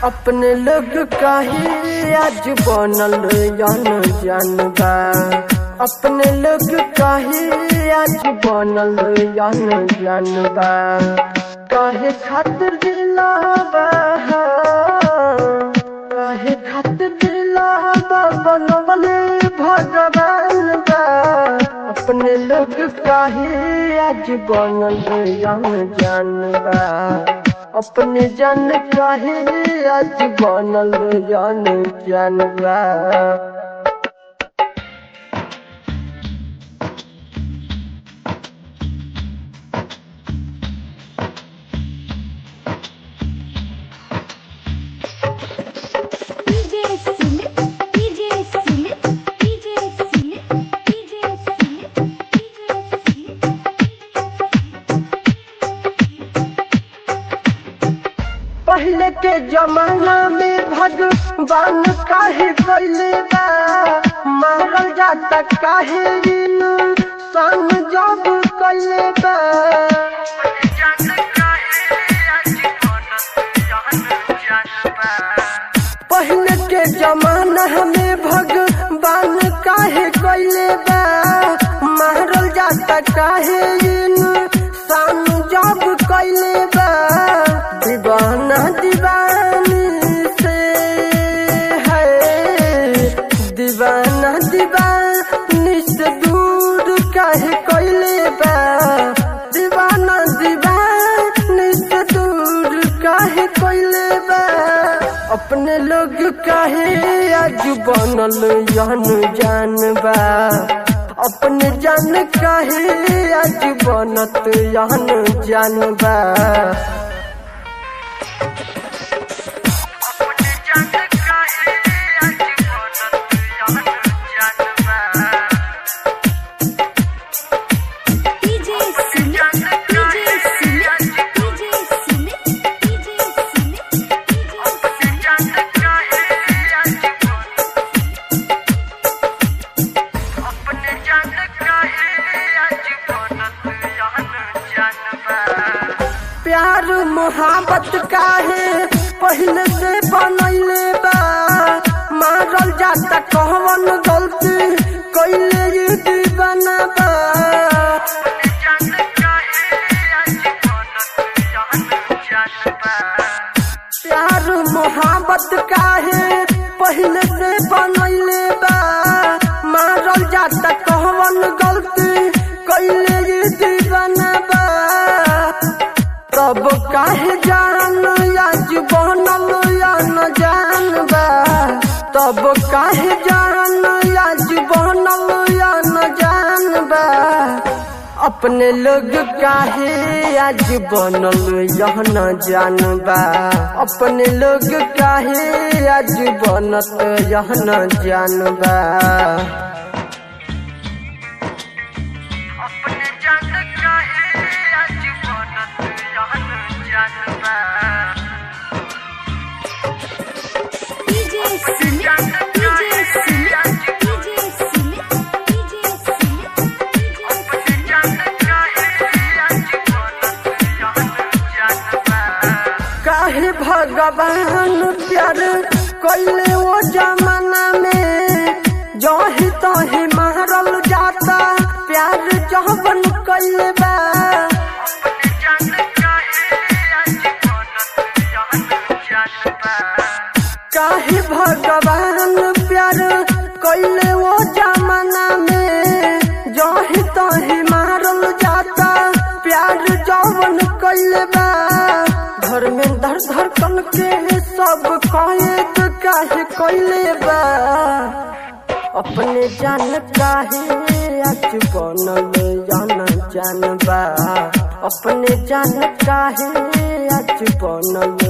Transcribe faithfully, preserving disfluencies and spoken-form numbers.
अपने लोग काहे आज बनल जान जानबा। अपने लोग काहे आज बनल जान जानबा। काहे खातिर दिलावा काहे खातिर दिलावा बनवले भगवान बा। अपने लोग काहे आज बनल जान जानबा। अपने जान काहे आज बनल जान जानबा। पहले के जमाना में भगवान काहे कइले बा। मारल जाता काहे इंसान जब कइले बा। पहले के जमाना में भगवान काहे कइले बा। मारल जाता काहे इंसान जब कइले बा। दीवाना दीवानी से है दीवाना दीवानी से दूर काहे कइले बा। दीवाना दीवानी से दूर काहे कइले बा। अपने लोग काहे आज बनल जान जानबा। अपने जान काहे आज बनत जान जानबा। प्यार मोहब्बत काहे पहले से बनैले बा। मारल जाता कहवन गलती कइले ये दीवाना बा। प्यार मोहब्बत काहे पहले से बनैले बा। मारल जाता कहवन गलती कइले ये दीवाना बा। तब काहे जान आज बनल या न जानबा। तब काहे जान आज बनल या न जानबा। अपने लोग काहे आज बनल या न जानबा। अपने लोग काहे आज बनत या न जानबा। काहे भगवान प्यार कइले वो जमाना में। जही तही मारल जाता प्यार जहबन कइले बा। काहे भगवान प्यार कइले वो जमाना में। जही तही मारल जाता प्यार जवन कइले बा। घर में धर धड़कन के सब कैद काहे कइले बा। अपने जान काहे आज बनल जान जानबा। अपने जान काहे आज बनल